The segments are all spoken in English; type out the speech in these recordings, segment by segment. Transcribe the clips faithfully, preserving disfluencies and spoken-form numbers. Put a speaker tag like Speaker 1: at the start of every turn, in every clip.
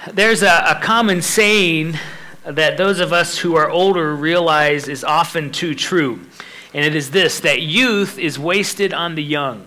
Speaker 1: There's a, a common saying that those of us who are older realize is often too true, and it is this, that youth is wasted on the young.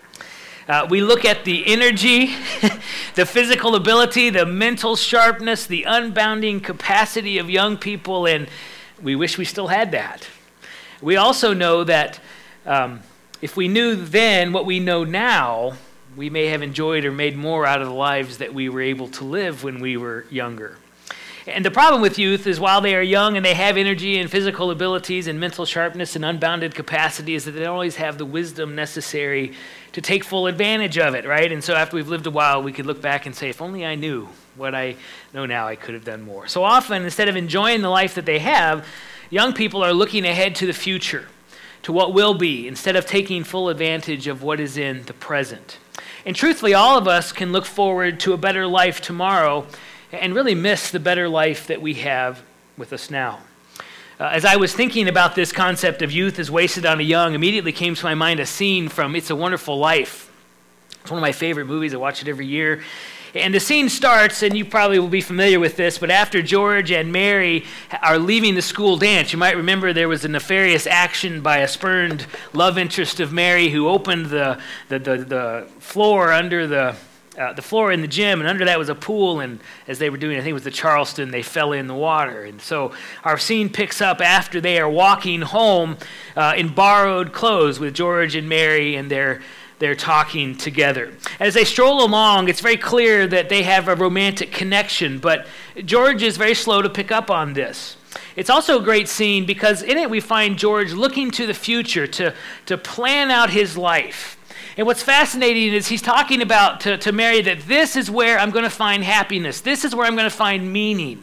Speaker 1: Uh, we look at the energy, the physical ability, the mental sharpness, the unbounding capacity of young people, and we wish we still had that. We also know that um, if we knew then what we know now, we may have enjoyed or made more out of the lives that we were able to live when we were younger. And the problem with youth is while they are young and they have energy and physical abilities and mental sharpness and unbounded capacity is that they don't always have the wisdom necessary to take full advantage of it, right? And so after we've lived a while, we could look back and say, if only I knew what I know now, I could have done more. So often, instead of enjoying the life that they have, young people are looking ahead to the future, to what will be, instead of taking full advantage of what is in the present. And truthfully, all of us can look forward to a better life tomorrow and really miss the better life that we have with us now. Uh, as I was thinking about this concept of youth is wasted on the young, immediately came to my mind a scene from It's a Wonderful Life. It's one of my favorite movies. I watch it every year. And the scene starts, and you probably will be familiar with this, but after George and Mary are leaving the school dance, you might remember there was a nefarious action by a spurned love interest of Mary who opened the the, the, the floor under the uh, the floor in the gym, and under that was a pool, and as they were doing, I think it was the Charleston, they fell in the water. And so our scene picks up after they are walking home uh, in borrowed clothes with George and Mary and their They're talking together. As they stroll along, it's very clear that they have a romantic connection, but George is very slow to pick up on this. It's also a great scene because in it we find George looking to the future to, to plan out his life. And what's fascinating is he's talking about to, to Mary that this is where I'm going to find happiness. This is where I'm going to find meaning.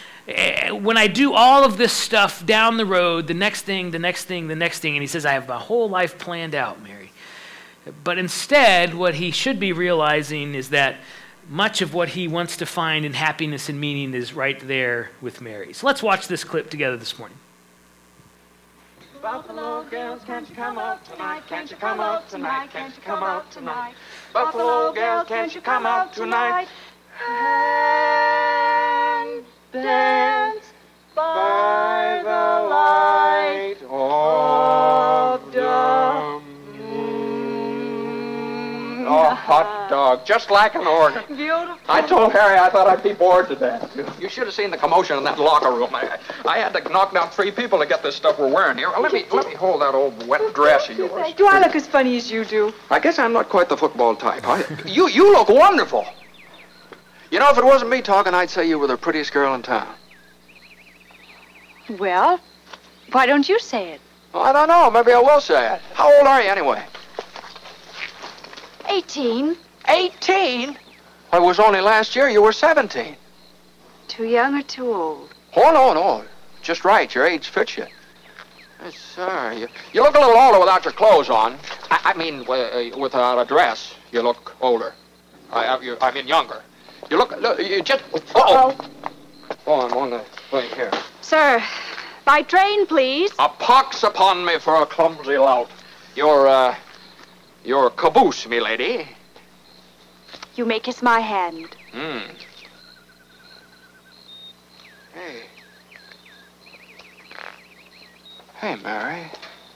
Speaker 1: When I do all of this stuff down the road, the next thing, the next thing, the next thing, and he says, I have my whole life planned out, Mary. But instead, what he should be realizing is that much of what he wants to find in happiness and meaning is right there with Mary. So let's watch this clip together this morning.
Speaker 2: Buffalo girls, can't you come out tonight? Can't you come out tonight? Can't you come out tonight? Buffalo girls, can't you come out tonight? And dance by the light of dawn.
Speaker 3: Oh, hot dog, just like an organ.
Speaker 2: Beautiful.
Speaker 3: I told Harry I thought I'd be bored to death. You should have seen the commotion in that locker room. I, I had to knock down three people to get this stuff we're wearing here. Let me let me hold that old wet dress of yours.
Speaker 2: Do I look as funny as you do?
Speaker 3: I guess I'm not quite the football type. I, you you look wonderful. You know, if it wasn't me talking, I'd say you were the prettiest girl in town.
Speaker 4: Well, why don't you say it?
Speaker 3: Well, I don't know. Maybe I will say it. How old are you anyway?
Speaker 4: Eighteen.
Speaker 3: Eighteen? Well, it was only last year you were seventeen.
Speaker 4: Too young or too old?
Speaker 3: Oh, no, no. Just right. Your age fits you. Yes, sir. You, you look a little older without your clothes on. I, I mean, uh, without a dress, you look older. I, I, you, I mean, younger. You look, look you just... Uh-oh. Oh, I'm on the way here.
Speaker 4: Sir, by train, please.
Speaker 3: A pox upon me for a clumsy lout. You're, uh... You're caboose, me lady.
Speaker 4: You may kiss my hand.
Speaker 3: Hmm. Hey. Hey, Mary.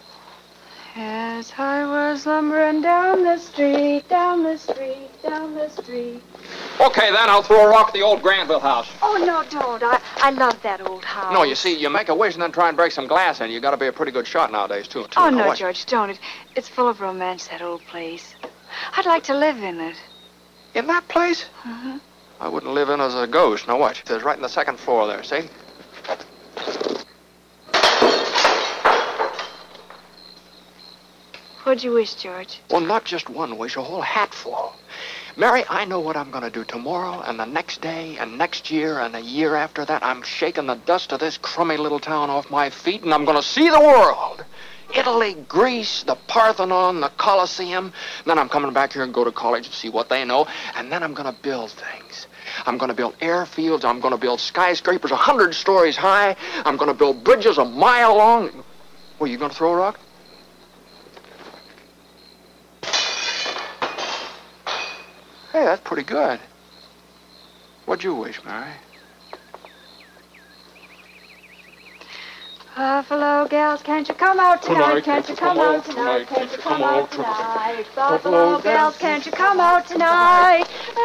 Speaker 4: As I was lumbering down the street, down the street, down the street.
Speaker 3: Okay, then I'll throw a rock at the old Granville house.
Speaker 4: Oh, no, don't. I, I love that old house.
Speaker 3: No, you see, you make a wish and then try and break some glass in. You got to be a pretty good shot nowadays, too. too.
Speaker 4: Oh,
Speaker 3: Now,
Speaker 4: no,
Speaker 3: watch.
Speaker 4: George, don't. It, it's full of romance, that old place. I'd like to live in it.
Speaker 3: In that place?
Speaker 4: Mm-hmm.
Speaker 3: I wouldn't live in as a ghost. Now, watch. There's right in the second floor there, see?
Speaker 4: What'd you wish, George?
Speaker 3: Well, not just one wish, a whole hatful. Mary, I know what I'm going to do tomorrow and the next day and next year and a year after that. I'm shaking the dust of this crummy little town off my feet, and I'm going to see the world. Italy, Greece, the Parthenon, the Colosseum. Then I'm coming back here and go to college and see what they know. And then I'm going to build things. I'm going to build airfields. I'm going to build skyscrapers a hundred stories high. I'm going to build bridges a mile long. Well, you going to throw a rock? Hey, that's pretty good. What'd you wish, Mary?
Speaker 4: Buffalo gals, can't you come out tonight? Can't you come out tonight? Can't you come out tonight? Buffalo gals, can't you come out tonight?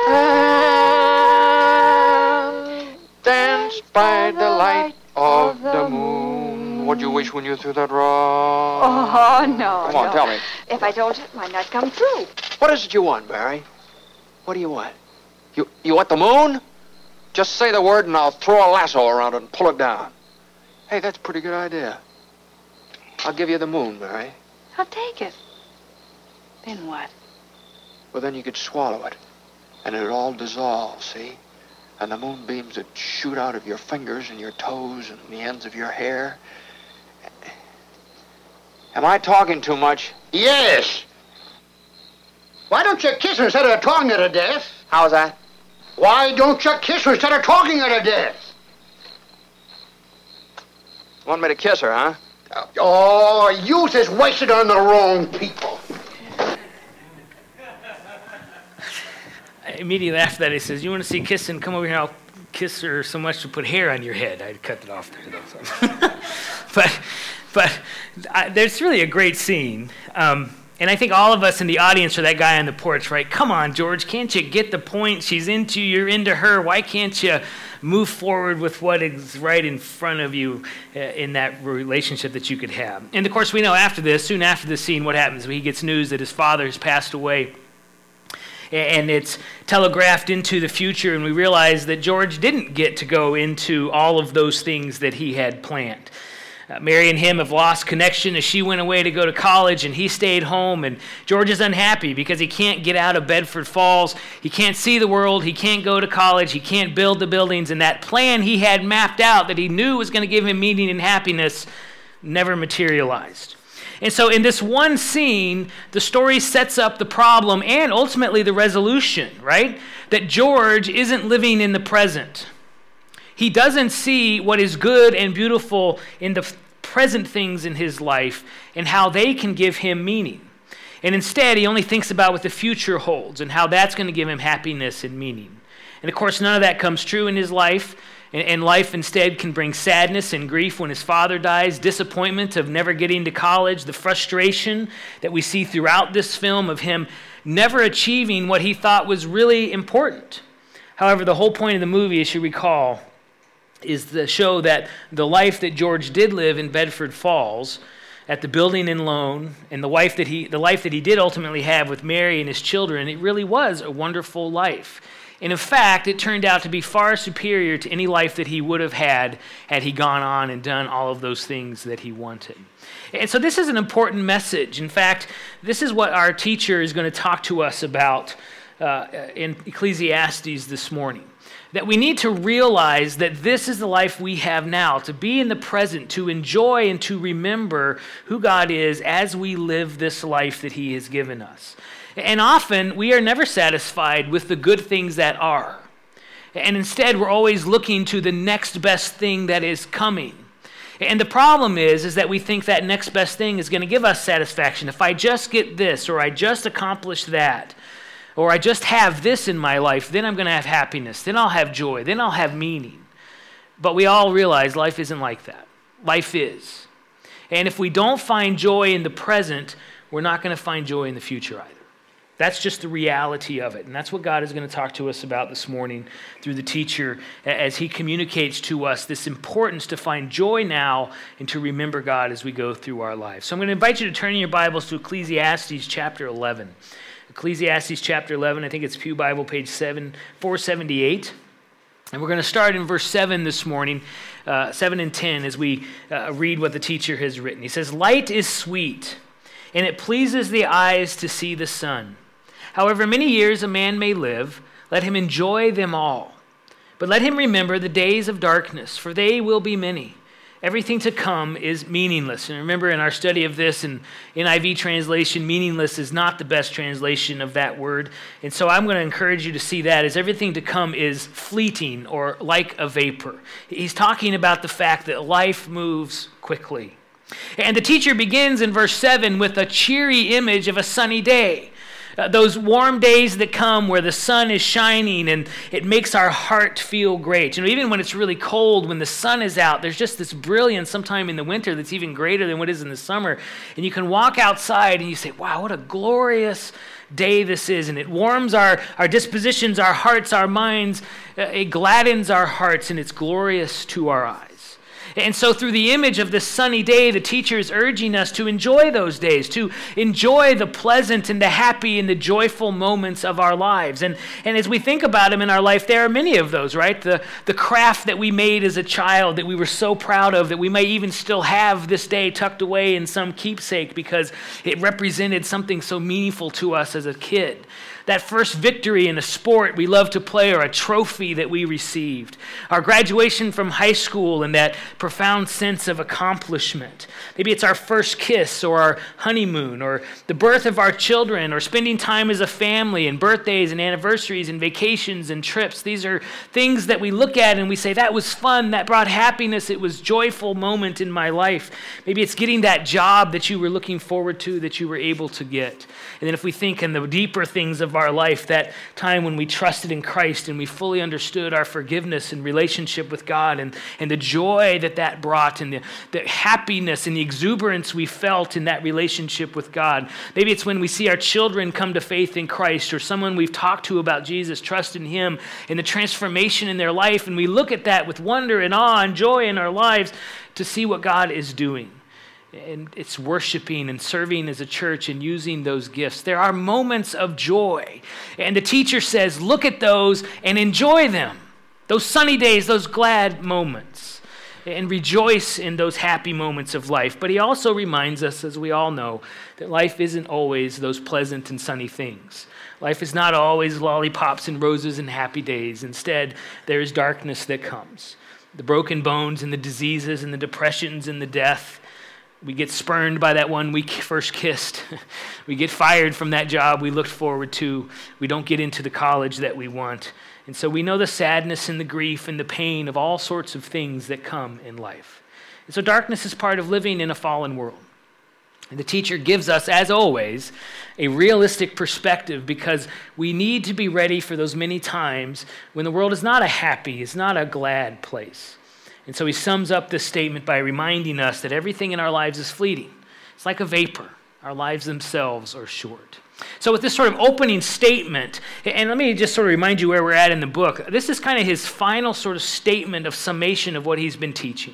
Speaker 3: Dance by the light of the moon. What'd you wish when you threw that rock?
Speaker 4: Oh, no,
Speaker 3: Come on,
Speaker 4: no.
Speaker 3: tell me.
Speaker 4: If I told you, it might not come true.
Speaker 3: What is it you want, Mary? What do you want? You you want the moon? Just say the word and I'll throw a lasso around it and pull it down. Hey, that's a pretty good idea. I'll give you the moon, Mary.
Speaker 4: I'll take it. Then what?
Speaker 3: Well, then you could swallow it, and it'd all dissolve, see? And the moonbeams would shoot out of your fingers and your toes and the ends of your hair. Am I talking too much?
Speaker 5: Yes. Why don't you kiss her instead of talking her to death?
Speaker 3: How's that?
Speaker 5: Why don't you kiss her instead of talking her to death?
Speaker 3: Want me to kiss her, huh?
Speaker 5: Oh, youth is wasted on the wrong people.
Speaker 1: Immediately after that, he says, you want to see kissing? Come over here, I'll kiss her so much to put hair on your head. I cut it off there, though. So. but but I, there's really a great scene. Um, and I think all of us in the audience are that guy on the porch, right? Come on, George, can't you get the point? She's into you, you're into her. Why can't you move forward with what is right in front of you uh, in that relationship that you could have? And of course, we know after this, soon after this scene, what happens? He gets news that his father has passed away. And it's telegraphed into the future, and we realize that George didn't get to go into all of those things that he had planned. Uh, Mary and him have lost connection as she went away to go to college, and he stayed home. And George is unhappy because he can't get out of Bedford Falls. He can't see the world. He can't go to college. He can't build the buildings. And that plan he had mapped out that he knew was going to give him meaning and happiness never materialized. And so in this one scene, the story sets up the problem and ultimately the resolution, right? That George isn't living in the present. He doesn't see what is good and beautiful in the present things in his life and how they can give him meaning. And instead, he only thinks about what the future holds and how that's going to give him happiness and meaning. And of course, none of that comes true in his life. And life instead can bring sadness and grief when his father dies, disappointment of never getting to college, the frustration that we see throughout this film of him never achieving what he thought was really important. However, the whole point of the movie, as you recall, is to show that the life that George did live in Bedford Falls at the building and loan, and the wife that he, the life that he did ultimately have with Mary and his children, it really was a wonderful life. And in fact, it turned out to be far superior to any life that he would have had had he gone on and done all of those things that he wanted. And so this is an important message. In fact, this is what our teacher is going to talk to us about uh, in Ecclesiastes this morning. That we need to realize that this is the life we have now, to be in the present, to enjoy and to remember who God is as we live this life that he has given us. And often, we are never satisfied with the good things that are. And instead, we're always looking to the next best thing that is coming. And the problem is, is that we think that next best thing is going to give us satisfaction. If I just get this, or I just accomplish that, or I just have this in my life, then I'm going to have happiness. Then I'll have joy. Then I'll have meaning. But we all realize life isn't like that. Life is. And if we don't find joy in the present, we're not going to find joy in the future either. That's just the reality of it. And that's what God is going to talk to us about this morning through the teacher as he communicates to us this importance to find joy now and to remember God as we go through our lives. So I'm going to invite you to turn in your Bibles to Ecclesiastes chapter eleven. Ecclesiastes chapter eleven, I think it's Pew Bible, page four seventy-eight. And we're going to start in verse seven this morning, uh, seven and ten, as we uh, read what the teacher has written. He says, "Light is sweet, and it pleases the eyes to see the sun. However many years a man may live, let him enjoy them all. But let him remember the days of darkness, for they will be many. Everything to come is meaningless." And remember in our study of this in N I V translation, meaningless is not the best translation of that word. And so I'm going to encourage you to see that as everything to come is fleeting or like a vapor. He's talking about the fact that life moves quickly. And the teacher begins in verse seven with a cheery image of a sunny day. Uh, those warm days that come where the sun is shining and it makes our heart feel great. You know, even when it's really cold, when the sun is out, there's just this brilliance sometime in the winter that's even greater than what is in the summer. And you can walk outside and you say, wow, what a glorious day this is. And it warms our, our dispositions, our hearts, our minds. Uh, it gladdens our hearts, and it's glorious to our eyes. And so through the image of this sunny day, the teacher is urging us to enjoy those days, to enjoy the pleasant and the happy and the joyful moments of our lives. And, and as we think about them in our life, there are many of those, right? The, the craft that we made as a child that we were so proud of that we may even still have this day tucked away in some keepsake because it represented something so meaningful to us as a kid. That first victory in a sport we love to play, or a trophy that we received. Our graduation from high school and that profound sense of accomplishment. Maybe it's our first kiss, or our honeymoon, or the birth of our children, or spending time as a family, and birthdays and anniversaries and vacations and trips. These are things that we look at and we say, that was fun, that brought happiness, it was a joyful moment in my life. Maybe it's getting that job that you were looking forward to, that you were able to get. And then if we think in the deeper things of our life, that time when we trusted in Christ and we fully understood our forgiveness and relationship with God, and, and the joy that that brought, and the, the happiness and the exuberance we felt in that relationship with God. Maybe it's when we see our children come to faith in Christ, or someone we've talked to about Jesus, trust in Him, and the transformation in their life, and we look at that with wonder and awe and joy in our lives to see what God is doing. And it's worshiping and serving as a church and using those gifts. There are moments of joy. And the teacher says, look at those and enjoy them. Those sunny days, those glad moments. And rejoice in those happy moments of life. But he also reminds us, as we all know, that life isn't always those pleasant and sunny things. Life is not always lollipops and roses and happy days. Instead, there is darkness that comes. The broken bones and the diseases and the depressions and the death. We get spurned by that one we first kissed. We get fired from that job we looked forward to. We don't get into the college that we want. And so we know the sadness and the grief and the pain of all sorts of things that come in life. And so darkness is part of living in a fallen world. And the teacher gives us, as always, a realistic perspective, because we need to be ready for those many times when the world is not a happy, it's not a glad place. And so he sums up this statement by reminding us that everything in our lives is fleeting. It's like a vapor. Our lives themselves are short. So with this sort of opening statement, and let me just sort of remind you where we're at in the book. This is kind of his final sort of statement of summation of what he's been teaching.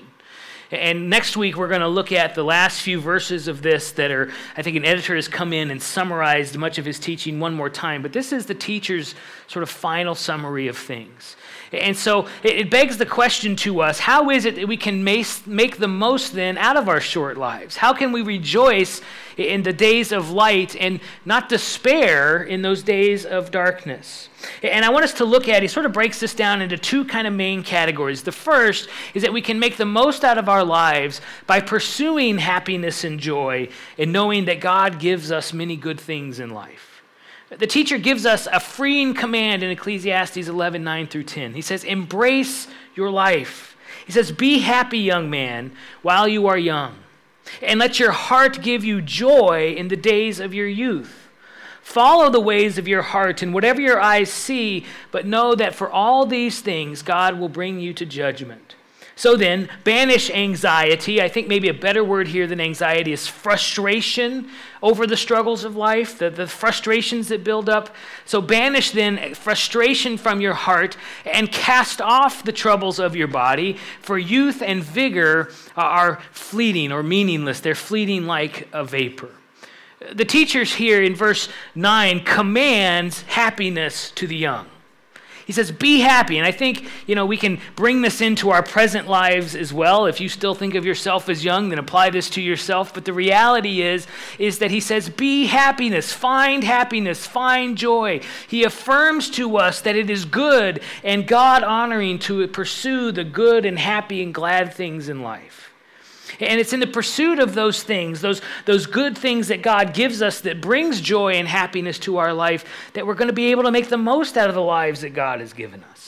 Speaker 1: And next week, we're going to look at the last few verses of this that are, I think an editor has come in and summarized much of his teaching one more time. But this is the teacher's sort of final summary of things. And so it begs the question to us, how is it that we can make the most then out of our short lives? How can we rejoice in the days of light and not despair in those days of darkness? And I want us to look at, he sort of breaks this down into two kind of main categories. The first is that we can make the most out of our lives by pursuing happiness and joy and knowing that God gives us many good things in life. The teacher gives us a freeing command in Ecclesiastes eleven, nine through ten. He says, embrace your life. He says, be happy, young man, while you are young, and let your heart give you joy in the days of your youth. Follow the ways of your heart and whatever your eyes see, but know that for all these things, God will bring you to judgment. So then, banish anxiety. I think maybe a better word here than anxiety is frustration over the struggles of life, the, the frustrations that build up. So banish then frustration from your heart and cast off the troubles of your body, for youth and vigor are fleeting or meaningless. They're fleeting like a vapor. The teachers here in verse nine commands happiness to the young. He says, be happy. And I think, you know, we can bring this into our present lives as well. If you still think of yourself as young, then apply this to yourself. But the reality is, is that he says, be happiness, find happiness, find joy. He affirms to us that it is good and God-honoring to pursue the good and happy and glad things in life. And it's in the pursuit of those things, those, those good things that God gives us that brings joy and happiness to our life, that we're going to be able to make the most out of the lives that God has given us.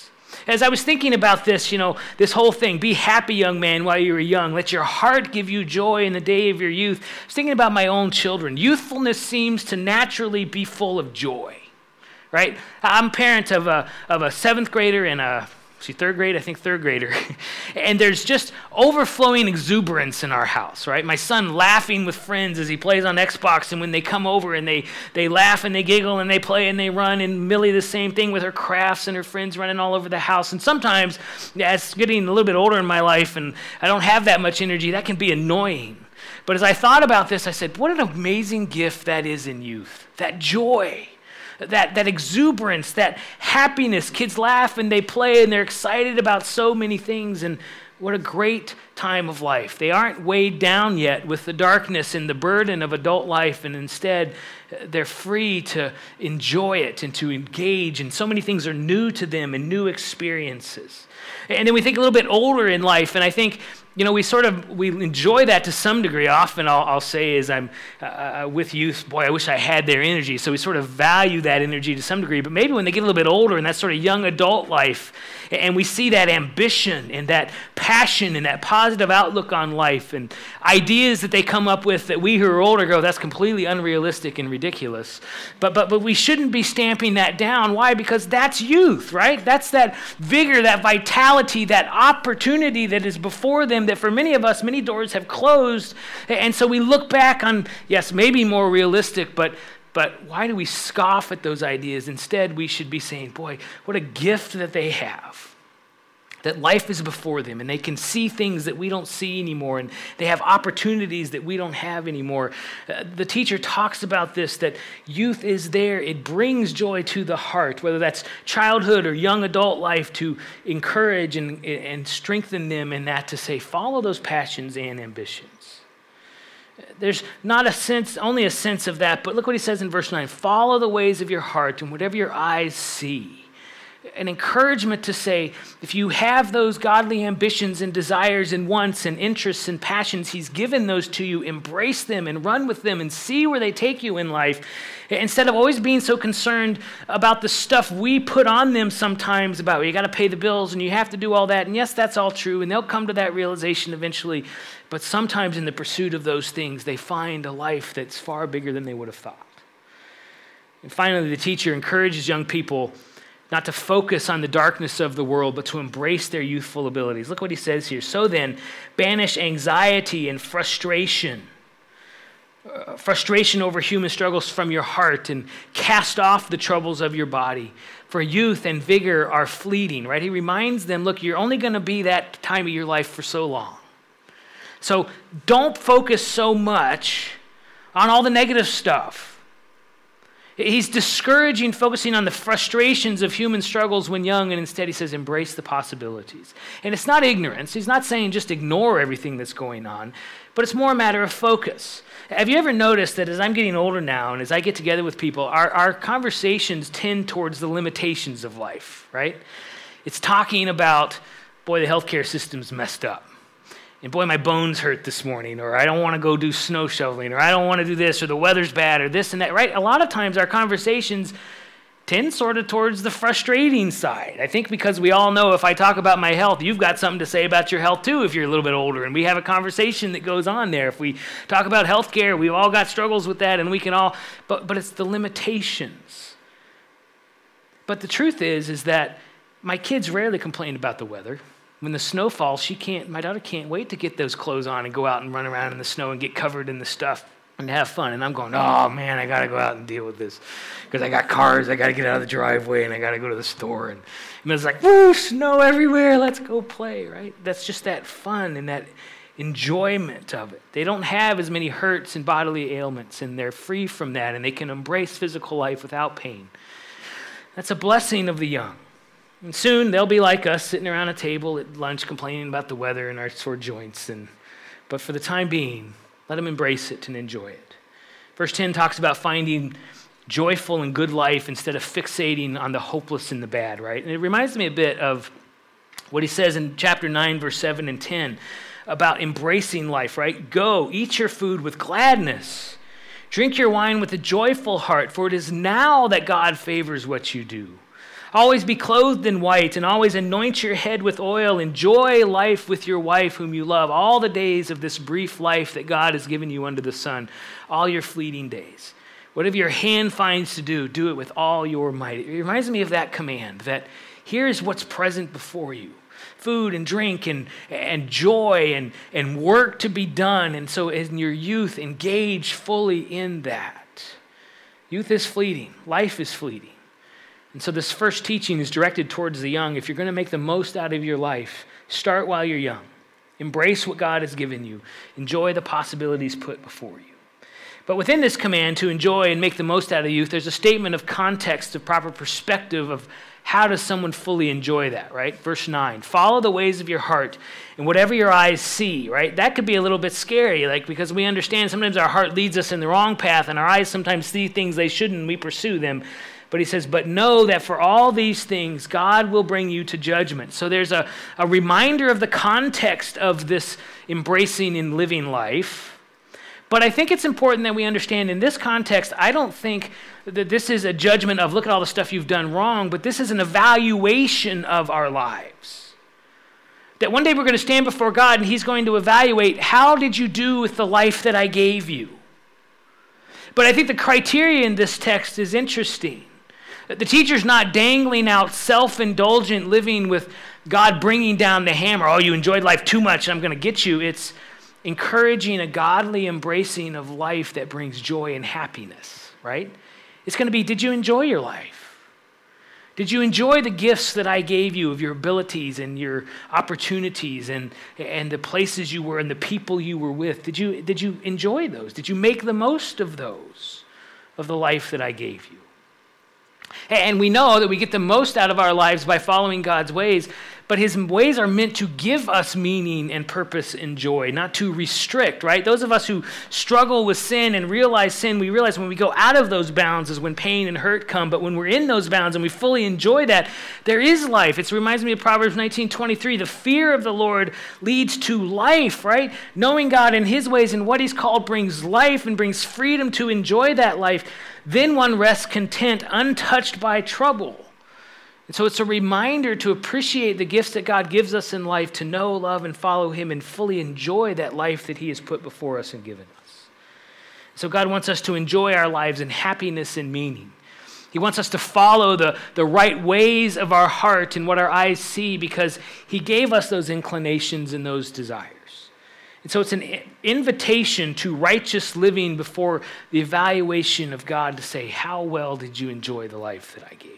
Speaker 1: As I was thinking about this, you know, this whole thing, be happy, young man, while you are young. Let your heart give you joy in the day of your youth. I was thinking about my own children. Youthfulness seems to naturally be full of joy, right? I'm a parent of a, of a seventh grader and a See, third grade, I think third grader. And there's just overflowing exuberance in our house, right? My son laughing with friends as he plays on Xbox, and when they come over and they, they laugh and they giggle and they play and they run, and Millie the same thing with her crafts and her friends running all over the house. And sometimes, as getting a little bit older in my life and I don't have that much energy, that can be annoying. But as I thought about this, I said, what an amazing gift that is in youth, that joy. That, that exuberance, that happiness. Kids laugh and they play and they're excited about so many things, and what a great time of life. They aren't weighed down yet with the darkness and the burden of adult life, and instead they're free to enjoy it and to engage, and so many things are new to them and new experiences. And then we think a little bit older in life, and I think, you know, we sort of, we enjoy that to some degree. Often I'll, I'll say as I'm uh, with youth, boy, I wish I had their energy. So we sort of value that energy to some degree. But maybe when they get a little bit older in that sort of young adult life, and we see that ambition and that passion and that positive outlook on life and ideas that they come up with that we who are older go, that's completely unrealistic and ridiculous. But but but we shouldn't be stamping that down. Why? Because that's youth, right? That's that vigor, that vitality, that opportunity that is before them, that for many of us, many doors have closed. And so we look back on, yes, maybe more realistic, but but why do we scoff at those ideas? Instead, we should be saying, boy, what a gift that they have. That life is before them, and they can see things that we don't see anymore, and they have opportunities that we don't have anymore. Uh, the teacher talks about this, that youth is there. It brings joy to the heart, whether that's childhood or young adult life, to encourage and, and strengthen them in that, to say, follow those passions and ambitions. There's not a sense, only a sense of that, but look what he says in verse nine. Follow the ways of your heart and whatever your eyes see. An encouragement to say, if you have those godly ambitions and desires and wants and interests and passions, he's given those to you. Embrace them and run with them and see where they take you in life. Instead of always being so concerned about the stuff we put on them sometimes about, well, you got to pay the bills and you have to do all that. And yes, that's all true. And they'll come to that realization eventually. But sometimes in the pursuit of those things, they find a life that's far bigger than they would have thought. And finally, the teacher encourages young people not to focus on the darkness of the world, but to embrace their youthful abilities. Look what he says here. So then, banish anxiety and frustration, uh, frustration over human struggles from your heart, and cast off the troubles of your body. For youth and vigor are fleeting, right? He reminds them, look, you're only going to be that time of your life for so long. So don't focus so much on all the negative stuff. He's discouraging focusing on the frustrations of human struggles when young, and instead he says, embrace the possibilities. And it's not ignorance. He's not saying just ignore everything that's going on, but it's more a matter of focus. Have you ever noticed that as I'm getting older now, and as I get together with people, our, our conversations tend towards the limitations of life, right? It's talking about, boy, the healthcare system's messed up. And boy, my bones hurt this morning, or I don't want to go do snow shoveling, or I don't want to do this, or the weather's bad, or this and that, right? A lot of times our conversations tend sort of towards the frustrating side. I think because we all know if I talk about my health, you've got something to say about your health too if you're a little bit older, and we have a conversation that goes on there. If we talk about healthcare, we've all got struggles with that, and we can all, but, but it's the limitations. But the truth is, is that my kids rarely complain about the weather. When the snow falls, she can't, my daughter can't wait to get those clothes on and go out and run around in the snow and get covered in the stuff and have fun. And I'm going, oh man, I got to go out and deal with this because I got cars, I got to get out of the driveway, and I got to go to the store. And, and it's like, woo, snow everywhere, let's go play, right? That's just that fun and that enjoyment of it. They don't have as many hurts and bodily ailments, and they're free from that, and they can embrace physical life without pain. That's a blessing of the young. And soon they'll be like us, sitting around a table at lunch complaining about the weather and our sore joints. And but for the time being, let them embrace it and enjoy it. Verse ten talks about finding joyful and good life instead of fixating on the hopeless and the bad, right? And it reminds me a bit of what he says in chapter nine, verse seven and ten about embracing life, right? Go, eat your food with gladness. Drink your wine with a joyful heart, for it is now that God favors what you do. Always be clothed in white, and always anoint your head with oil. Enjoy life with your wife whom you love, all the days of this brief life that God has given you under the sun, all your fleeting days. Whatever your hand finds to do, do it with all your might. It reminds me of that command, that here's what's present before you. Food and drink and, and joy and, and work to be done. And so in your youth, engage fully in that. Youth is fleeting. Life is fleeting. And so this first teaching is directed towards the young. If you're going to make the most out of your life, start while you're young. Embrace what God has given you. Enjoy the possibilities put before you. But within this command to enjoy and make the most out of youth, there's a statement of context, of proper perspective of how does someone fully enjoy that, right? Verse nine, follow the ways of your heart and whatever your eyes see, right? That could be a little bit scary, like because we understand sometimes our heart leads us in the wrong path and our eyes sometimes see things they shouldn't and we pursue them. But he says, but know that for all these things, God will bring you to judgment. So there's a, a reminder of the context of this embracing and living life. But I think it's important that we understand in this context, I don't think that this is a judgment of look at all the stuff you've done wrong, but this is an evaluation of our lives. That one day we're going to stand before God and he's going to evaluate, how did you do with the life that I gave you? But I think the criteria in this text is interesting. The teacher's not dangling out self-indulgent living with God bringing down the hammer. Oh, you enjoyed life too much, I'm going to get you. It's encouraging a godly embracing of life that brings joy and happiness, right? It's going to be, did you enjoy your life? Did you enjoy the gifts that I gave you of your abilities and your opportunities and, and the places you were and the people you were with? Did you, did you enjoy those? Did you make the most of those, of the life that I gave you? And we know that we get the most out of our lives by following God's ways, but his ways are meant to give us meaning and purpose and joy, not to restrict, right? Those of us who struggle with sin and realize sin, we realize when we go out of those bounds is when pain and hurt come, but when we're in those bounds and we fully enjoy that, there is life. It reminds me of Proverbs nineteen twenty-three, the fear of the Lord leads to life, right? Knowing God and his ways and what he's called brings life and brings freedom to enjoy that life. Then one rests content, untouched by trouble. And so it's a reminder to appreciate the gifts that God gives us in life, to know, love, and follow him and fully enjoy that life that he has put before us and given us. So God wants us to enjoy our lives in happiness and meaning. He wants us to follow the, the right ways of our heart and what our eyes see because he gave us those inclinations and those desires. And so it's an invitation to righteous living before the evaluation of God to say, how well did you enjoy the life that I gave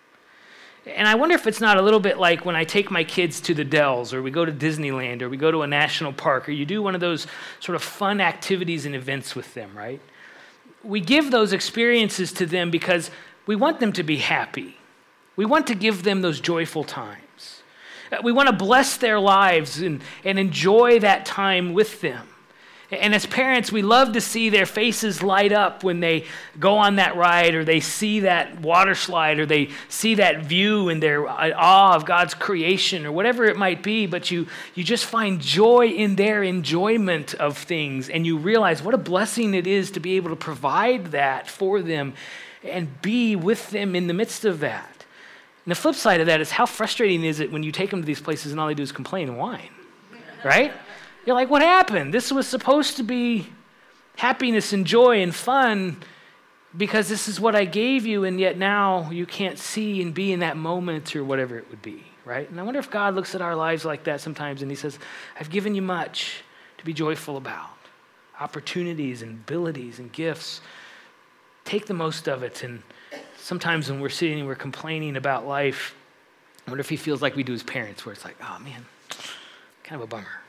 Speaker 1: you? And I wonder if it's not a little bit like when I take my kids to the Dells or we go to Disneyland or we go to a national park or you do one of those sort of fun activities and events with them, right? We give those experiences to them because we want them to be happy. We want to give them those joyful times. We want to bless their lives and, and enjoy that time with them. And as parents, we love to see their faces light up when they go on that ride or they see that water slide or they see that view and their awe of God's creation or whatever it might be. But you, you just find joy in their enjoyment of things and you realize what a blessing it is to be able to provide that for them and be with them in the midst of that. And the flip side of that is how frustrating is it when you take them to these places and all they do is complain and whine, right? You're like, what happened? This was supposed to be happiness and joy and fun because this is what I gave you, and yet now you can't see and be in that moment or whatever it would be, right? And I wonder if God looks at our lives like that sometimes and he says, I've given you much to be joyful about, opportunities and abilities and gifts. Take the most of it. And sometimes when we're sitting and we're complaining about life, I wonder if he feels like we do as parents, where it's like, oh man, kind of a bummer.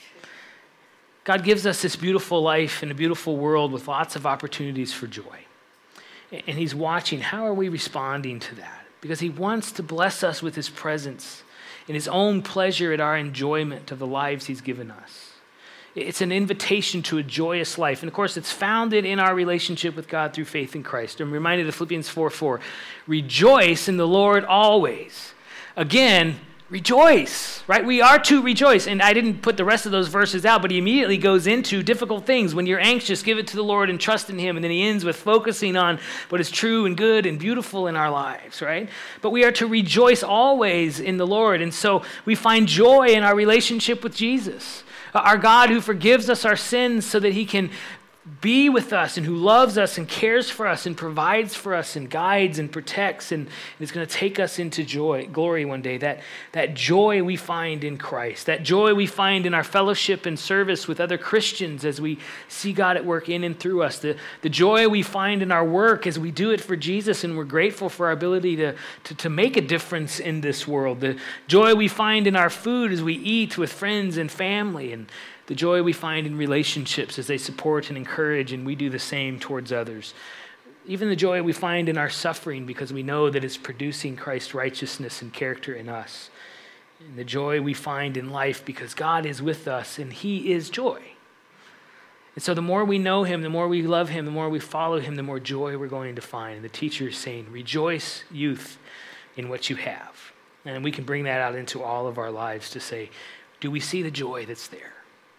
Speaker 1: God gives us this beautiful life and a beautiful world with lots of opportunities for joy. And he's watching, how are we responding to that? Because he wants to bless us with his presence and his own pleasure at our enjoyment of the lives he's given us. It's an invitation to a joyous life. And of course, it's founded in our relationship with God through faith in Christ. I'm reminded of Philippians four four. Rejoice in the Lord always. Again, Rejoice, right? We are to rejoice. And I didn't put the rest of those verses out, but he immediately goes into difficult things. When you're anxious, give it to the Lord and trust in him. And then he ends with focusing on what is true and good and beautiful in our lives, right? But we are to rejoice always in the Lord. And so we find joy in our relationship with Jesus, our God who forgives us our sins so that he can be with us and who loves us and cares for us and provides for us and guides and protects and is going to take us into joy, glory one day. That, that joy we find in Christ, that joy we find in our fellowship and service with other Christians as we see God at work in and through us, the, the joy we find in our work as we do it for Jesus and we're grateful for our ability to, to, to make a difference in this world, the joy we find in our food as we eat with friends and family, and the joy we find in relationships as they support and encourage and we do the same towards others. Even the joy we find in our suffering because we know that it's producing Christ's righteousness and character in us. And the joy we find in life because God is with us and he is joy. And so the more we know him, the more we love him, the more we follow him, the more joy we're going to find. And the teacher is saying, rejoice, youth, in what you have. And we can bring that out into all of our lives to say, do we see the joy that's there?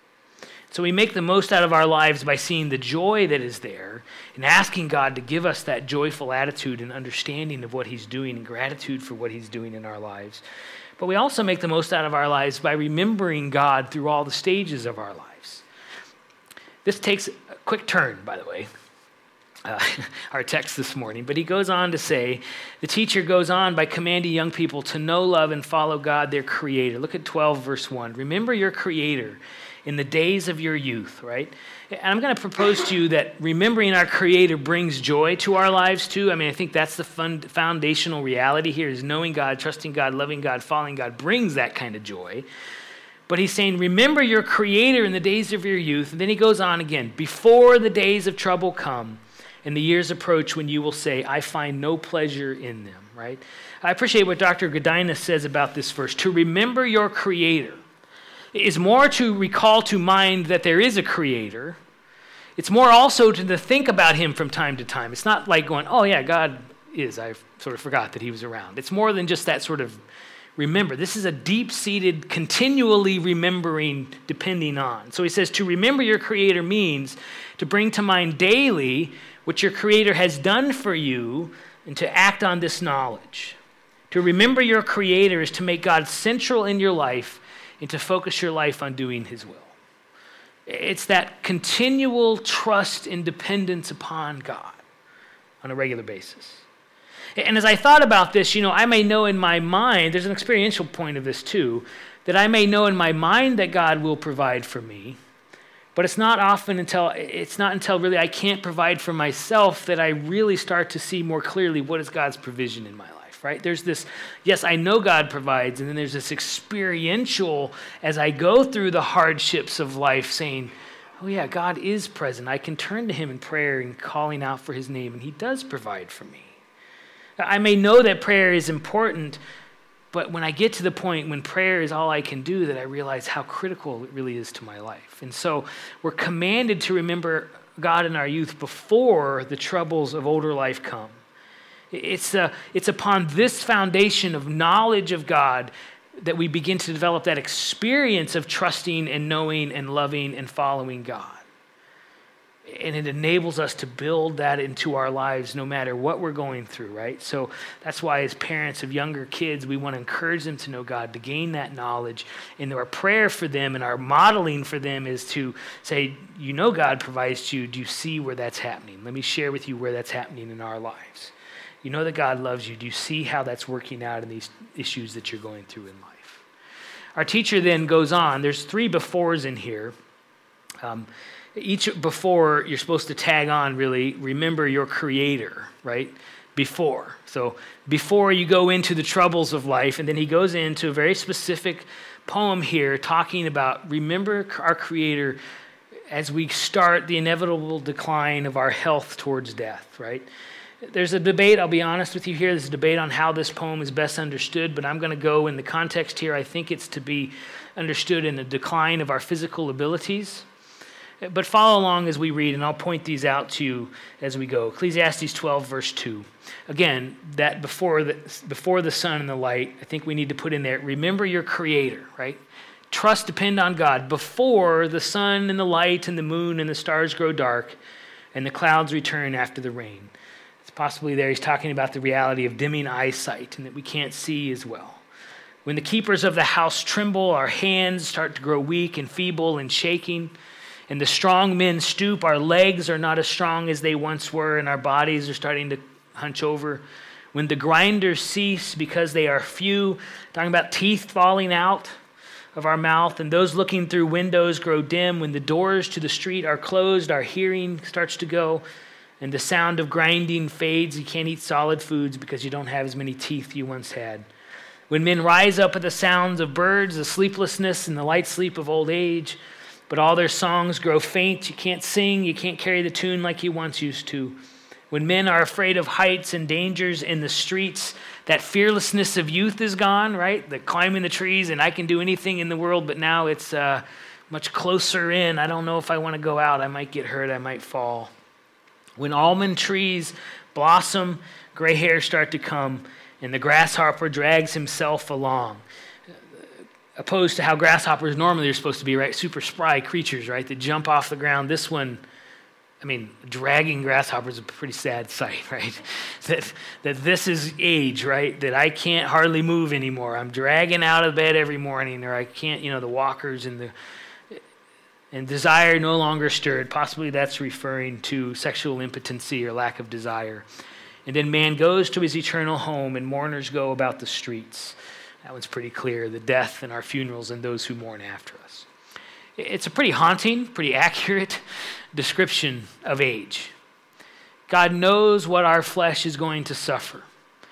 Speaker 1: So we make the most out of our lives by seeing the joy that is there and asking God to give us that joyful attitude and understanding of what he's doing and gratitude for what he's doing in our lives. But we also make the most out of our lives by remembering God through all the stages of our lives. This takes a quick turn, by the way, uh, our text this morning. But he goes on to say, the teacher goes on by commanding young people to know, love, and follow God, their creator. Look at twelve, verse one. Remember your creator in the days of your youth, right? And I'm going to propose to you that remembering our Creator brings joy to our lives too. I mean, I think that's the fun, foundational reality here is knowing God, trusting God, loving God, following God brings that kind of joy. But he's saying, remember your Creator in the days of your youth. And then he goes on again, before the days of trouble come and the years approach when you will say, I find no pleasure in them, right? I appreciate what Doctor Godinez says about this verse. To remember your Creator is more to recall to mind that there is a creator. It's more also to think about him from time to time. It's not like going, oh yeah, God is. I sort of forgot that he was around. It's more than just that sort of remember. This is a deep-seated, continually remembering, depending on. So he says to remember your creator means to bring to mind daily what your creator has done for you and to act on this knowledge. To remember your creator is to make God central in your life and to focus your life on doing his will. It's that continual trust and dependence upon God on a regular basis. And as I thought about this, you know, I may know in my mind, there's an experiential point of this too, that I may know in my mind that God will provide for me, but it's not often until, it's not until really I can't provide for myself that I really start to see more clearly what is God's provision in my life. Right? There's this, yes, I know God provides, and then there's this experiential, as I go through the hardships of life, saying, oh yeah, God is present. I can turn to him in prayer and calling out for his name, and he does provide for me. I may know that prayer is important, but when I get to the point when prayer is all I can do, that I realize how critical it really is to my life. And so we're commanded to remember God in our youth before the troubles of older life come. It's, uh, it's upon this foundation of knowledge of God that we begin to develop that experience of trusting and knowing and loving and following God. And it enables us to build that into our lives no matter what we're going through, right? So that's why as parents of younger kids, we want to encourage them to know God, to gain that knowledge. And our prayer for them and our modeling for them is to say, you know God provides to you. Do you see where that's happening? Let me share with you where that's happening in our lives. You know that God loves you. Do you see how that's working out in these issues that you're going through in life? Our teacher then goes on. There's three befores in here. Um, each before, you're supposed to tag on, really, remember your creator, right? Before. So before you go into the troubles of life, and then he goes into a very specific poem here talking about remember our creator as we start the inevitable decline of our health towards death, right? There's a debate, I'll be honest with you here, there's a debate on how this poem is best understood, but I'm going to go in the context here. I think it's to be understood in a decline of our physical abilities. But follow along as we read, and I'll point these out to you as we go. Ecclesiastes twelve, verse two. Again, that before the, before the sun and the light, I think we need to put in there, remember your Creator, right? Trust, depend on God. Before the sun and the light and the moon and the stars grow dark and the clouds return after the rain. It's possibly there he's talking about the reality of dimming eyesight and that we can't see as well. When the keepers of the house tremble, our hands start to grow weak and feeble and shaking, and the strong men stoop, our legs are not as strong as they once were, and our bodies are starting to hunch over. When the grinders cease because they are few, talking about teeth falling out of our mouth, and those looking through windows grow dim. When the doors to the street are closed, our hearing starts to go, and the sound of grinding fades. You can't eat solid foods because you don't have as many teeth you once had. When men rise up at the sounds of birds, the sleeplessness and the light sleep of old age, but all their songs grow faint. You can't sing, you can't carry the tune like you once used to. When men are afraid of heights and dangers in the streets, that fearlessness of youth is gone, right? The climbing the trees and I can do anything in the world, but now it's uh, much closer in. I don't know if I want to go out. I might get hurt. I might fall. When almond trees blossom, gray hairs start to come, and the grasshopper drags himself along. Opposed to how grasshoppers normally are supposed to be, right? Super spry creatures, right? That jump off the ground. This one, I mean, dragging grasshoppers is a pretty sad sight, right? That that this is age, right? That I can't hardly move anymore. I'm dragging out of bed every morning, or I can't, you know, the walkers and the and desire no longer stirred. Possibly that's referring to sexual impotency or lack of desire. And then man goes to his eternal home, and mourners go about the streets. That one's pretty clear, the death and our funerals and those who mourn after us. It's a pretty haunting, pretty accurate description of age. God knows what our flesh is going to suffer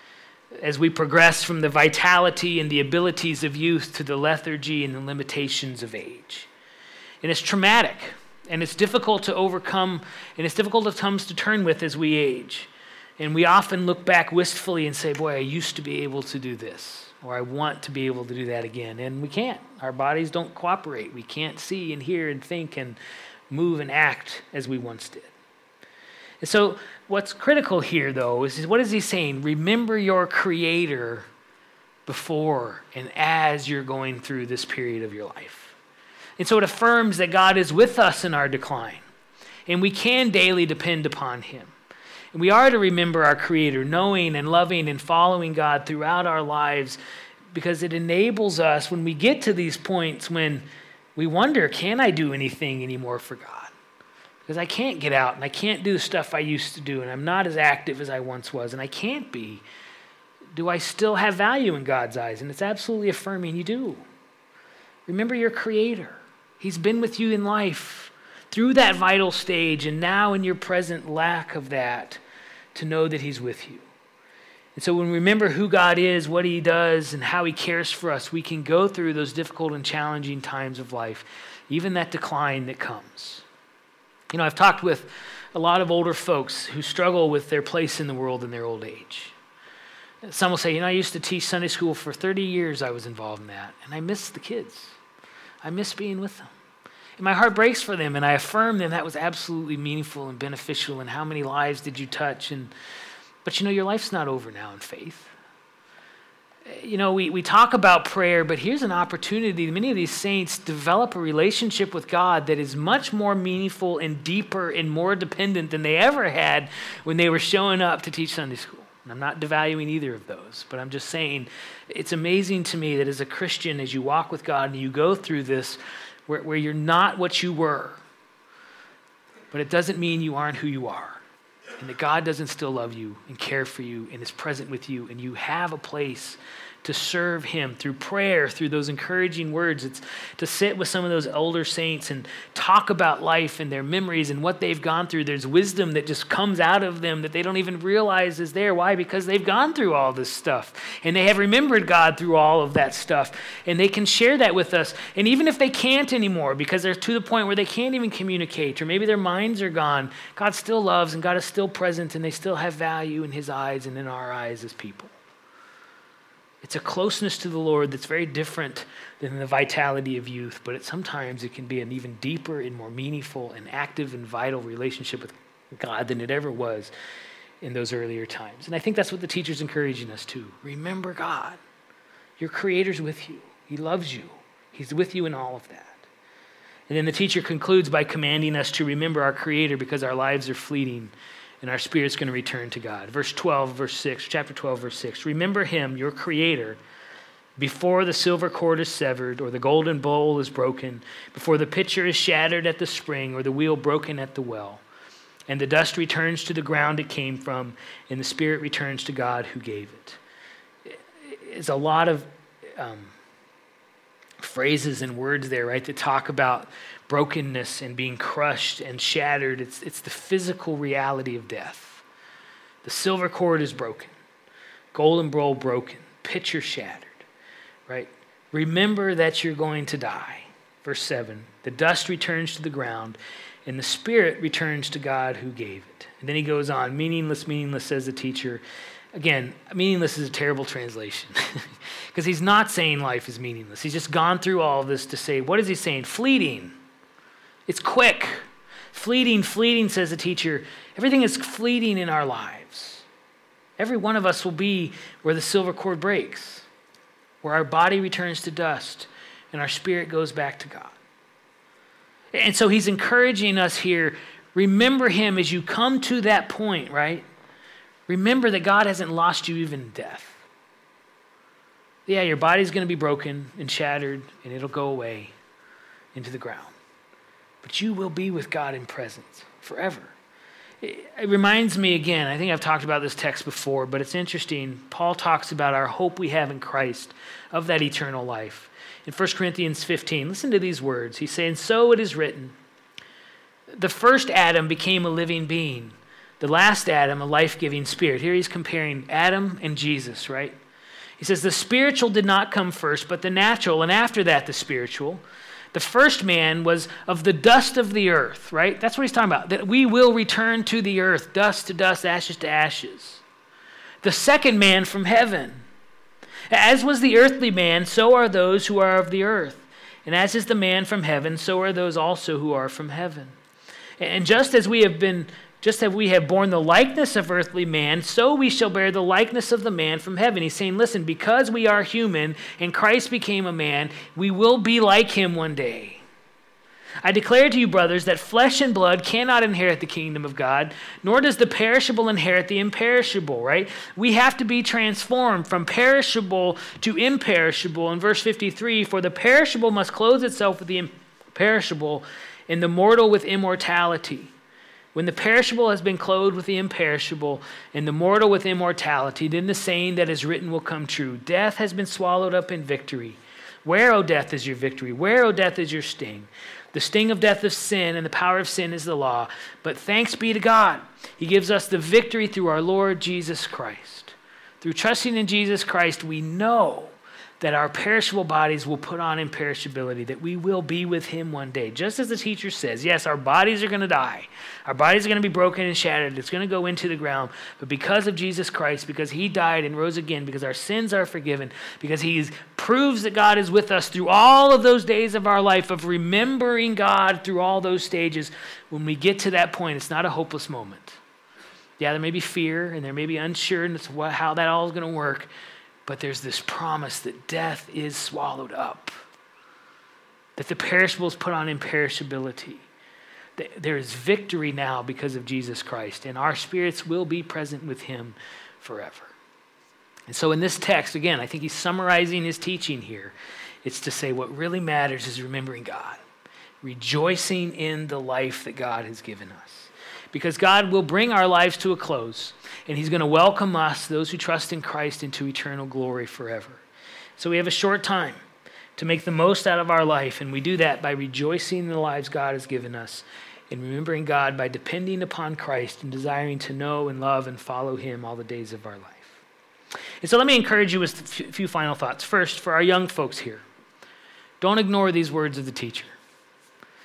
Speaker 1: as we progress from the vitality and the abilities of youth to the lethargy and the limitations of age. And it's traumatic, and it's difficult to overcome, and it's difficult at times to turn with as we age. And we often look back wistfully and say, boy, I used to be able to do this. Or I want to be able to do that again. And we can't. Our bodies don't cooperate. We can't see and hear and think and move and act as we once did. And so what's critical here, though, is what is he saying? Remember your Creator before and as you're going through this period of your life. And so it affirms that God is with us in our decline. And we can daily depend upon him. And we are to remember our Creator, knowing and loving and following God throughout our lives, because it enables us when we get to these points when we wonder, can I do anything anymore for God? Because I can't get out and I can't do the stuff I used to do, and I'm not as active as I once was, and I can't be. Do I still have value in God's eyes? And it's absolutely affirming you do. Remember your Creator. He's been with you in life through that vital stage, and now in your present lack of that, to know that he's with you. And so when we remember who God is, what he does, and how he cares for us, we can go through those difficult and challenging times of life, even that decline that comes. You know, I've talked with a lot of older folks who struggle with their place in the world in their old age. Some will say, you know, I used to teach Sunday school for thirty years. I was involved in that, and I miss the kids. I miss being with them. And my heart breaks for them, and I affirm them that was absolutely meaningful and beneficial, and how many lives did you touch? And But you know, your life's not over now in faith. You know, we, we talk about prayer, but here's an opportunity. Many of these saints develop a relationship with God that is much more meaningful and deeper and more dependent than they ever had when they were showing up to teach Sunday school. And I'm not devaluing either of those, but I'm just saying it's amazing to me that as a Christian, as you walk with God and you go through this, Where, where you're not what you were, but it doesn't mean you aren't who you are, and that God doesn't still love you and care for you and is present with you, and you have a place to serve him through prayer, through those encouraging words. It's to sit with some of those older saints and talk about life and their memories and what they've gone through. There's wisdom that just comes out of them that they don't even realize is there. Why? Because they've gone through all this stuff, and they have remembered God through all of that stuff, and they can share that with us. And even if they can't anymore because they're to the point where they can't even communicate, or maybe their minds are gone, God still loves and God is still present, and they still have value in his eyes and in our eyes as people. It's a closeness to the Lord that's very different than the vitality of youth, but it, sometimes it can be an even deeper and more meaningful and active and vital relationship with God than it ever was in those earlier times. And I think that's what the teacher's encouraging us to. Remember God. Your Creator's with you. He loves you. He's with you in all of that. And then the teacher concludes by commanding us to remember our Creator because our lives are fleeting and our spirit's going to return to God. Verse twelve, verse six, chapter twelve, verse six. Remember him, your Creator, before the silver cord is severed or the golden bowl is broken, before the pitcher is shattered at the spring or the wheel broken at the well. And the dust returns to the ground it came from, and the spirit returns to God who gave it. It's a lot of um, phrases and words there, right, that talk about brokenness and being crushed and shattered. It's, it's the physical reality of death. The silver cord is broken, golden bowl broken, pitcher shattered, right? Remember that you're going to die. Verse seven, the dust returns to the ground, and the spirit returns to God who gave it. And then he goes on, meaningless, meaningless, says the teacher. Again, meaningless is a terrible translation because he's not saying life is meaningless. He's just gone through all of this to say, what is he saying? Fleeting. It's quick. Fleeting, fleeting, says the teacher. Everything is fleeting in our lives. Every one of us will be where the silver cord breaks, where our body returns to dust and our spirit goes back to God. And so he's encouraging us here, remember him as you come to that point, right? Remember that God hasn't lost you even in death. Yeah, your body's going to be broken and shattered, and it'll go away into the ground. But you will be with God in presence forever. It, it reminds me again, I think I've talked about this text before, but it's interesting. Paul talks about our hope we have in Christ of that eternal life. In First Corinthians fifteen, listen to these words. He's saying, so it is written, the first Adam became a living being. The last Adam, a life-giving spirit. Here he's comparing Adam and Jesus, right? He says, the spiritual did not come first, but the natural, and after that, the spiritual. The first man was of the dust of the earth, right? That's what he's talking about, that we will return to the earth, dust to dust, ashes to ashes. The second man from heaven. As was the earthly man, so are those who are of the earth. And as is the man from heaven, so are those also who are from heaven. And just as we have been Just as we have borne the likeness of earthly man, so we shall bear the likeness of the man from heaven. He's saying, listen, because we are human and Christ became a man, we will be like him one day. I declare to you, brothers, that flesh and blood cannot inherit the kingdom of God, nor does the perishable inherit the imperishable, right? We have to be transformed from perishable to imperishable. In verse fifty-three, for the perishable must clothe itself with the imperishable, and the mortal with immortality. When the perishable has been clothed with the imperishable and the mortal with immortality, then the saying that is written will come true. Death has been swallowed up in victory. Where, O death, is your victory? Where, O death, is your sting? The sting of death is sin, and the power of sin is the law. But thanks be to God. He gives us the victory through our Lord Jesus Christ. Through trusting in Jesus Christ, we know that our perishable bodies will put on imperishability, that we will be with him one day. Just as the teacher says, yes, our bodies are going to die. Our bodies are going to be broken and shattered. It's going to go into the ground. But because of Jesus Christ, because he died and rose again, because our sins are forgiven, because he proves that God is with us through all of those days of our life, of remembering God through all those stages, when we get to that point, it's not a hopeless moment. Yeah, there may be fear and there may be unsureness of how that all is going to work, but there's this promise that death is swallowed up, that the perishable is put on imperishability. There is victory now because of Jesus Christ, and our spirits will be present with him forever. And so in this text, again, I think he's summarizing his teaching here. It's to say what really matters is remembering God, rejoicing in the life that God has given us. Because God will bring our lives to a close, and he's going to welcome us, those who trust in Christ, into eternal glory forever. So we have a short time to make the most out of our life, and we do that by rejoicing in the lives God has given us and remembering God by depending upon Christ and desiring to know and love and follow him all the days of our life. And so let me encourage you with a few final thoughts. First, for our young folks here, don't ignore these words of the teacher.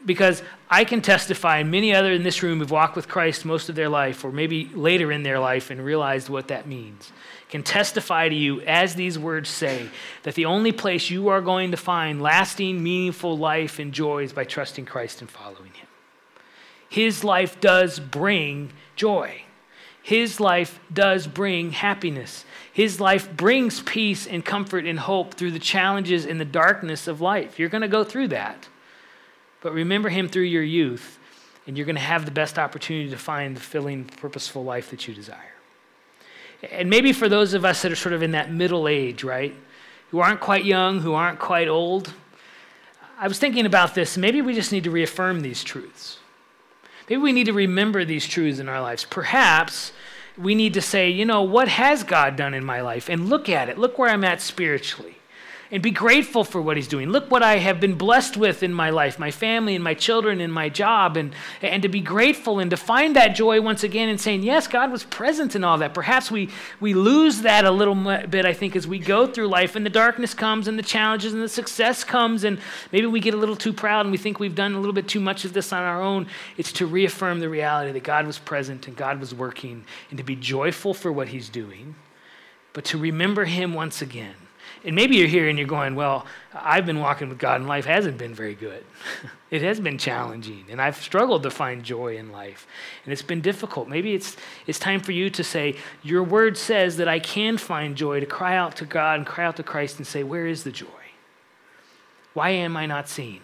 Speaker 1: Because I can testify, and many other in this room have walked with Christ most of their life, or maybe later in their life and realized what that means, can testify to you, as these words say, that the only place you are going to find lasting, meaningful life and joy is by trusting Christ and following him. His life does bring joy. His life does bring happiness. His life brings peace and comfort and hope through the challenges and the darkness of life. You're going to go through that. But remember him through your youth, and you're going to have the best opportunity to find the filling, purposeful life that you desire. And maybe for those of us that are sort of in that middle age, right, who aren't quite young, who aren't quite old, I was thinking about this. Maybe we just need to reaffirm these truths. Maybe we need to remember these truths in our lives. Perhaps we need to say, you know, what has God done in my life? And look at it. Look where I'm at spiritually. And be grateful for what he's doing. Look what I have been blessed with in my life, my family and my children and my job, and, and to be grateful and to find that joy once again and saying, yes, God was present in all that. Perhaps we, we lose that a little bit, I think, as we go through life and the darkness comes and the challenges and the success comes, and maybe we get a little too proud and we think we've done a little bit too much of this on our own. It's to reaffirm the reality that God was present and God was working, and to be joyful for what he's doing, but to remember him once again. And maybe you're here and you're going, well, I've been walking with God and life hasn't been very good. It has been challenging, and I've struggled to find joy in life, and it's been difficult. Maybe it's it's time for you to say, your word says that I can find joy, to cry out to God and cry out to Christ and say, where is the joy? Why am I not seeing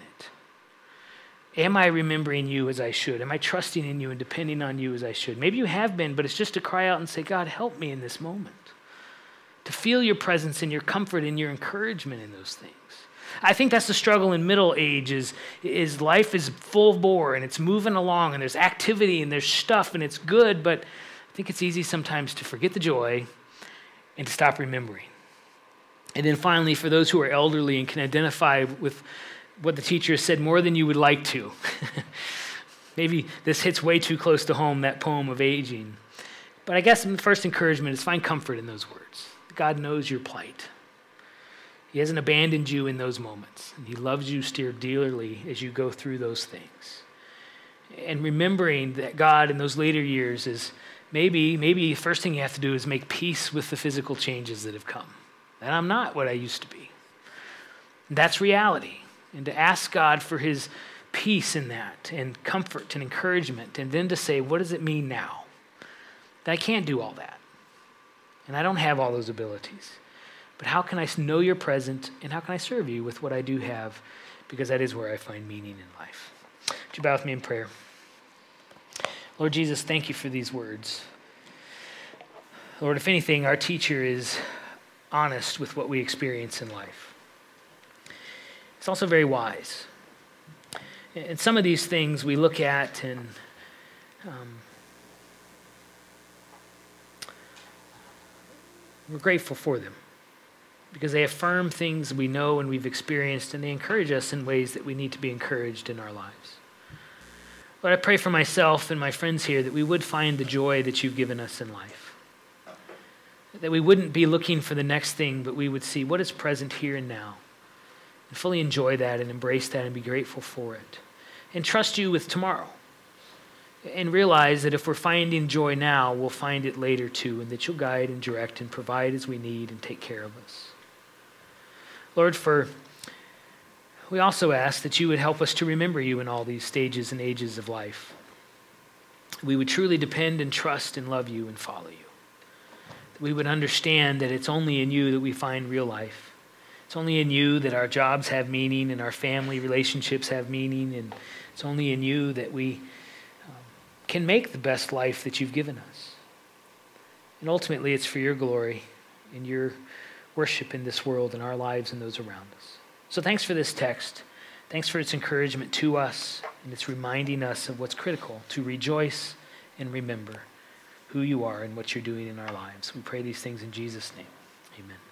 Speaker 1: it? Am I remembering you as I should? Am I trusting in you and depending on you as I should? Maybe you have been, but it's just to cry out and say, God, help me in this moment. To feel your presence and your comfort and your encouragement in those things. I think that's the struggle in middle age is, is life is full bore and it's moving along and there's activity and there's stuff and it's good, but I think it's easy sometimes to forget the joy and to stop remembering. And then finally, for those who are elderly and can identify with what the teacher has said more than you would like to, maybe this hits way too close to home, that poem of aging. But I guess the first encouragement is find comfort in those words. God knows your plight. He hasn't abandoned you in those moments. And he loves you still dearly as you go through those things. And remembering that God in those later years is maybe, maybe the first thing you have to do is make peace with the physical changes that have come. And I'm not what I used to be. That's reality. And to ask God for his peace in that, and comfort and encouragement, and then to say, what does it mean now? That I can't do all that. And I don't have all those abilities. But how can I know you're present, and how can I serve you with what I do have? Because that is where I find meaning in life. Would you bow with me in prayer? Lord Jesus, thank you for these words. Lord, if anything, our teacher is honest with what we experience in life. It's also very wise. And some of these things we look at and um, we're grateful for them because they affirm things we know and we've experienced, and they encourage us in ways that we need to be encouraged in our lives. Lord, I pray for myself and my friends here that we would find the joy that you've given us in life. That we wouldn't be looking for the next thing, but we would see what is present here and now and fully enjoy that and embrace that and be grateful for it. And trust you with tomorrow. And realize that if we're finding joy now, we'll find it later too, and that you'll guide and direct and provide as we need and take care of us. Lord, for we also ask that you would help us to remember you in all these stages and ages of life. We would truly depend and trust and love you and follow you. That we would understand that it's only in you that we find real life. It's only in you that our jobs have meaning and our family relationships have meaning, and it's only in you that we can make the best life that you've given us. And ultimately, it's for your glory and your worship in this world and our lives and those around us. So thanks for this text. Thanks for its encouragement to us, and it's reminding us of what's critical, to rejoice and remember who you are and what you're doing in our lives. We pray these things in Jesus' name. Amen.